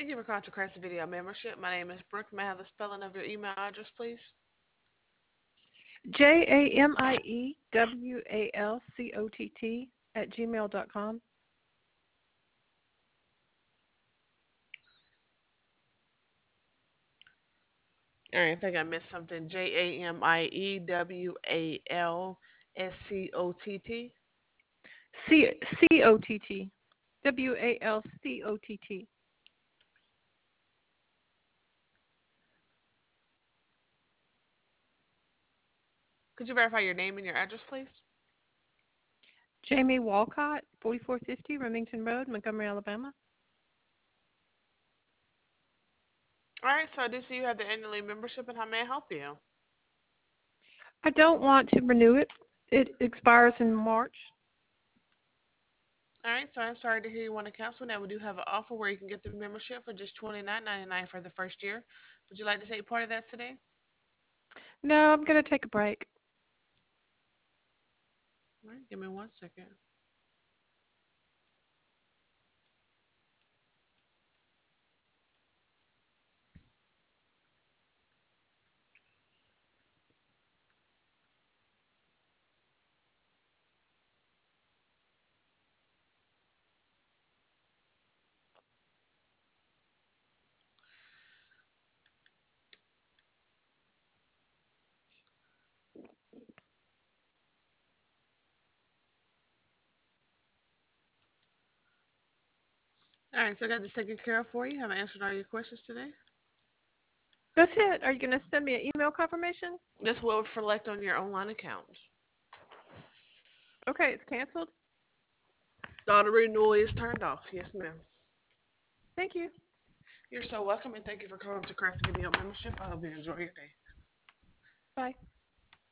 Thank you for calling to Crest Video Membership. My name is Brooke. May I have the spelling of your email address, please? JAMIEWALCOTT@gmail.com. All right, I think I missed something. JAMIEWALSCOTT. COTT. WALCOTT. Could you verify your name and your address, please? Jamie Walcott, 4450 Remington Road, Montgomery, Alabama. All right, so I do see you have the annual membership, and how may I help you? I don't want to renew it. It expires in March. All right, so I'm sorry to hear you want to cancel. Now we do have an offer where you can get the membership for just $29.99 for the first year. Would you like to take part of that today? No, I'm going to take a break. All right, give me 1 second. All right, so I got this taken care of for you. Have I answered all your questions today? That's it. Are you going to send me an email confirmation? This will reflect on your online account. Okay, it's canceled. The auto renewal is turned off. Yes, ma'am. Thank you. You're so welcome, and thank you for calling to Craft Video Membership. I hope you enjoy your day. Bye.